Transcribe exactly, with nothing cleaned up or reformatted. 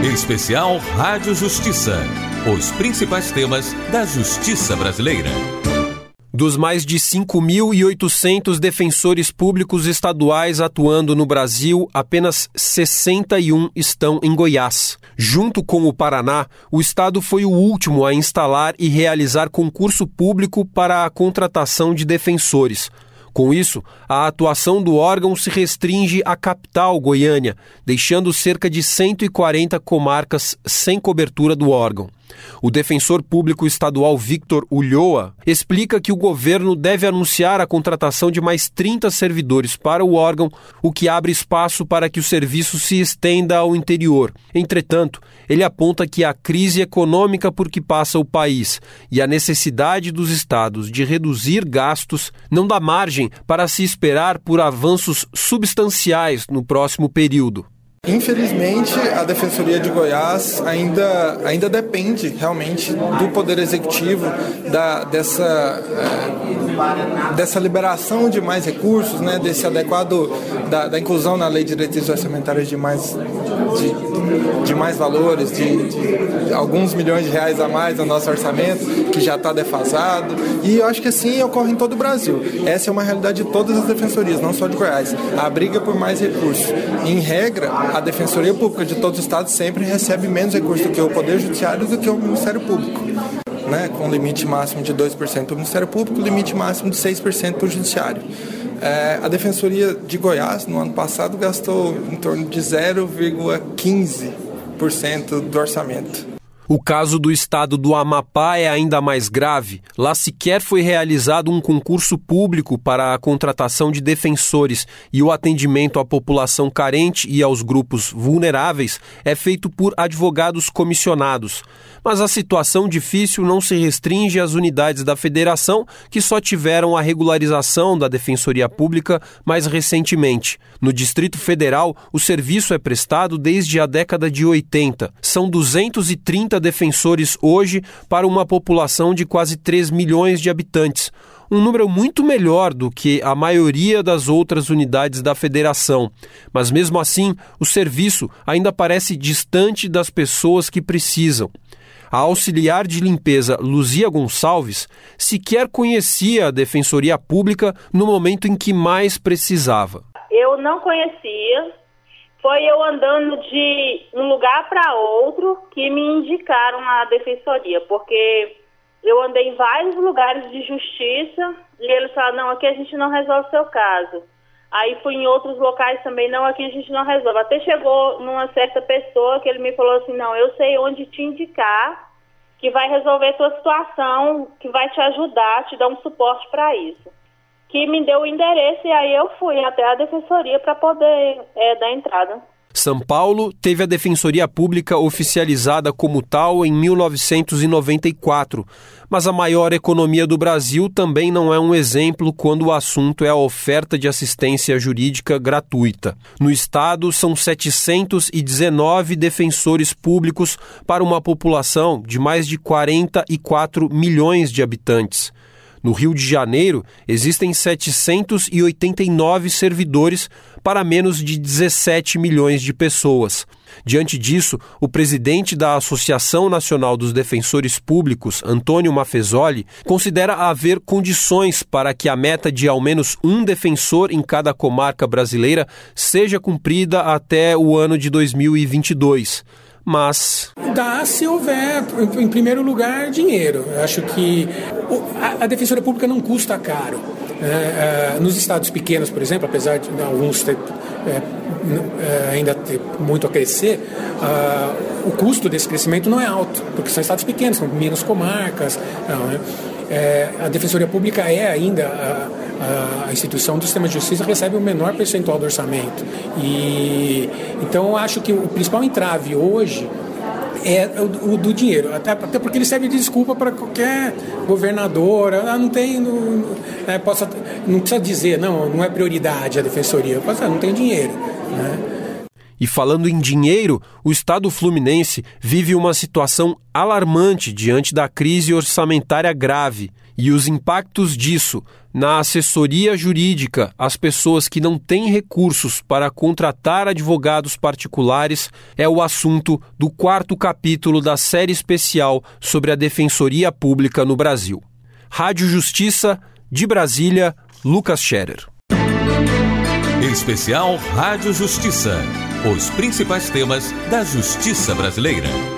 Especial Rádio Justiça. Os principais temas da justiça brasileira. Dos mais de cinco mil e oitocentos defensores públicos estaduais atuando no Brasil, apenas sessenta e um estão em Goiás. Junto com o Paraná, o estado foi o último a instalar e realizar concurso público para a contratação de defensores. Com isso, a atuação do órgão se restringe à capital, Goiânia, deixando cerca de cento e quarenta comarcas sem cobertura do órgão. O defensor público estadual Victor Ulloa explica que o governo deve anunciar a contratação de mais trinta servidores para o órgão, o que abre espaço para que o serviço se estenda ao interior. Entretanto, ele aponta que a crise econômica por que passa o país e a necessidade dos estados de reduzir gastos não dá margem para se esperar por avanços substanciais no próximo período. Infelizmente, a Defensoria de Goiás ainda, ainda depende realmente do Poder Executivo, da, dessa, é, dessa liberação de mais recursos, né, desse adequado, da, da inclusão na Lei de Diretrizes Orçamentárias de mais, de, de mais valores, de, de alguns milhões de reais a mais no nosso orçamento, que já está defasado. E eu acho que assim ocorre em todo o Brasil. Essa é uma realidade de todas as defensorias, não só de Goiás. A briga por mais recursos. Em regra, a Defensoria Pública de todos os estados sempre recebe menos recursos do que o Poder Judiciário do que o Ministério Público, né? Com limite máximo de dois por cento para o Ministério Público, limite máximo de seis por cento para o Judiciário. É, a Defensoria de Goiás, no ano passado, gastou em torno de zero vírgula quinze por cento do orçamento. O caso do estado do Amapá é ainda mais grave. Lá sequer foi realizado um concurso público para a contratação de defensores e o atendimento à população carente e aos grupos vulneráveis é feito por advogados comissionados. Mas a situação difícil não se restringe às unidades da federação, que só tiveram a regularização da Defensoria Pública mais recentemente. No Distrito Federal, o serviço é prestado desde a década de oitenta. São duzentos e trinta defensores hoje para uma população de quase três milhões de habitantes. Um número muito melhor do que a maioria das outras unidades da federação. Mas mesmo assim, o serviço ainda parece distante das pessoas que precisam. A auxiliar de limpeza Luzia Gonçalves sequer conhecia a Defensoria Pública no momento em que mais precisava. Eu não conhecia. Foi eu andando de um lugar para outro que me indicaram a defensoria, porque eu andei em vários lugares de justiça e eles falaram, não, aqui a gente não resolve o seu caso. Aí fui em outros locais também, não, aqui a gente não resolve. Até chegou numa certa pessoa que ele me falou assim, não, eu sei onde te indicar, que vai resolver a tua situação, que vai te ajudar, te dar um suporte para isso. Que me deu o endereço e aí eu fui até a defensoria para poder é, dar entrada. São Paulo teve a Defensoria Pública oficializada como tal em mil novecentos e noventa e quatro, mas a maior economia do Brasil também não é um exemplo quando o assunto é a oferta de assistência jurídica gratuita. No estado, são setecentos e dezenove defensores públicos para uma população de mais de quarenta e quatro milhões de habitantes. No Rio de Janeiro, existem setecentos e oitenta e nove servidores para menos de dezessete milhões de pessoas. Diante disso, o presidente da Associação Nacional dos Defensores Públicos, Antônio Mafezoli, considera haver condições para que a meta de ao menos um defensor em cada comarca brasileira seja cumprida até o ano de dois mil e vinte e dois. Mas dá se houver, em primeiro lugar, dinheiro. Eu acho que a Defensoria Pública não custa caro. É, é, nos estados pequenos, por exemplo, apesar de alguns ter, é, é, ainda ter muito a crescer, é, o custo desse crescimento não é alto, porque são estados pequenos, são menos comarcas. Não, né? É, a Defensoria Pública é ainda a, a instituição do sistema de justiça que recebe o menor percentual do orçamento. E, então, eu acho que o principal entrave hoje é o, o do dinheiro, até, até porque ele serve de desculpa para qualquer governador. Ah, não tem, não, é, posso, não precisa dizer, não, não é prioridade a Defensoria, posso, não tem dinheiro, né? E falando em dinheiro, o Estado fluminense vive uma situação alarmante diante da crise orçamentária grave e os impactos disso na assessoria jurídica às pessoas que não têm recursos para contratar advogados particulares é o assunto do quarto capítulo da série especial sobre a Defensoria Pública no Brasil. Rádio Justiça, de Brasília, Lucas Scherer. Especial Rádio Justiça. Os principais temas da justiça brasileira.